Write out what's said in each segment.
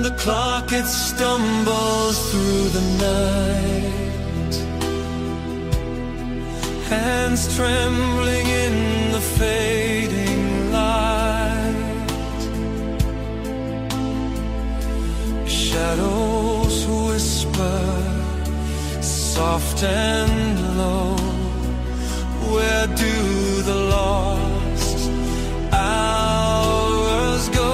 the clock it stumbles through the night, hands trembling in the fading light, shadows whisper soft and low, where do the lost hours go?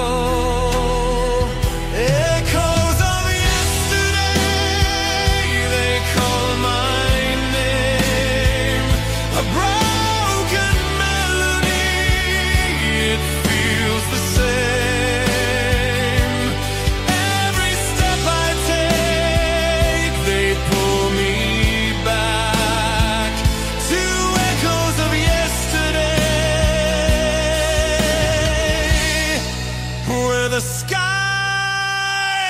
Echoes of yesterday, they call my name, a broken melody, it feels the same. Every step I take, they pull me back to echoes of yesterday, where the sky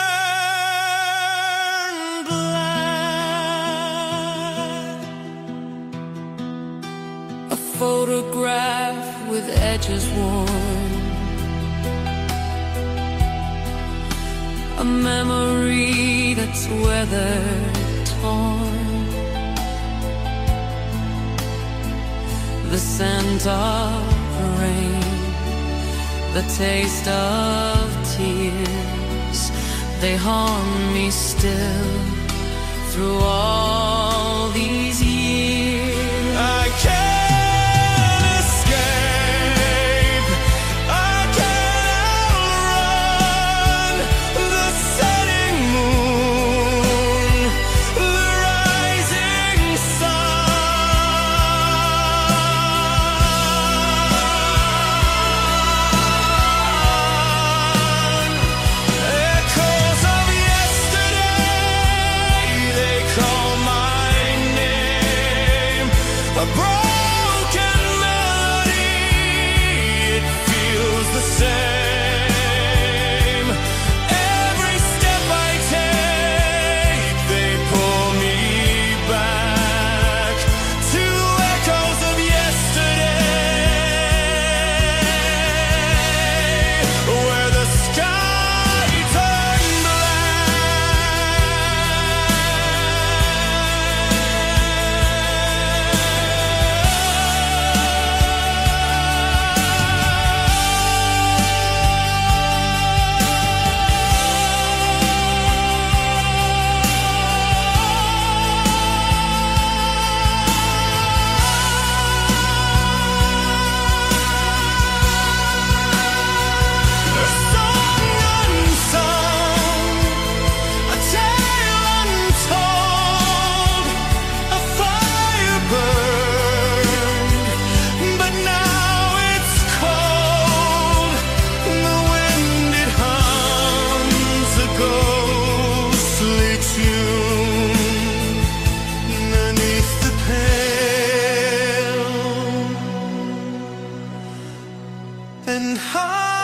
turned black. A photograph with edges worn, a memory that's weathered, torn, the scent of rain, the taste of tears, they haunt me still through all these years. I can't escape, I can't outrun the setting moon, the rising sun. Echoes of yesterday, they call my name, a broken melody, it feels the same. Every step I take, they pull me back to echoes of yesterday, where the sky turned and